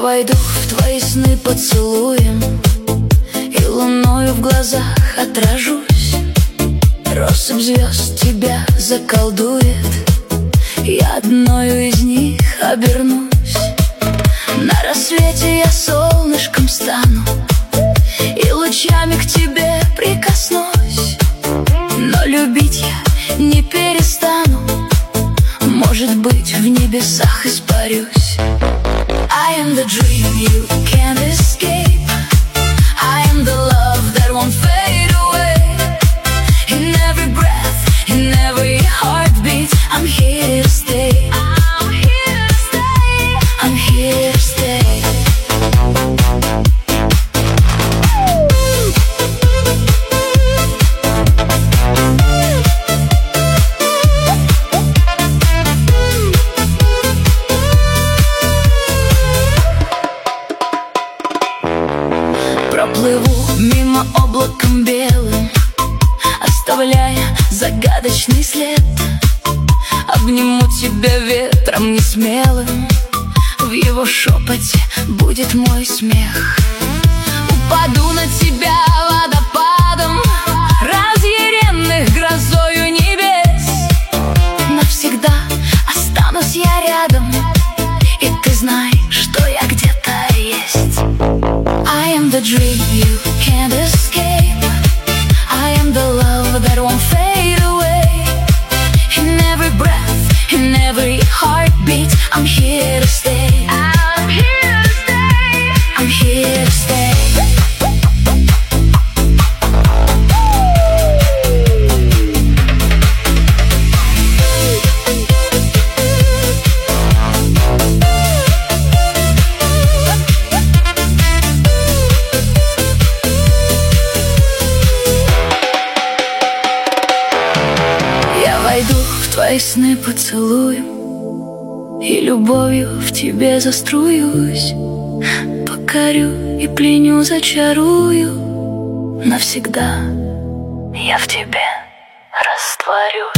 войду в твои сны поцелуем, и луною в глазах отражусь. Россыпь звезд тебя заколдует, я одною из них обернусь. На рассвете я солнышком стану и лучами к тебе прикоснусь. Но любить я не перестану, может быть, в небесах испарюсь. I am the dream you can't escape. I am the love that won't fade away. In every breath, in every heartbeat, I'm here to stay. I'm here to stay. I'm here to stay. Проплыву мимо облаком белым, оставляя загадочный след. Обниму тебя ветром несмелым, в его шепоте будет мой смех. Упаду на тебя водопадом, разъяренных грозою небес. Навсегда останусь я рядом, и ты знаешь, что я где-то есть. I am the dream you can't escape. I am the love that won't fade away. In every breath, in every heartbeat, I'm here to stay. I'm here to stay. I'm here to stay. Войду в твои сны поцелуем, и любовью в тебе заструюсь. Покорю и пленю, зачарую, навсегда я в тебе растворюсь.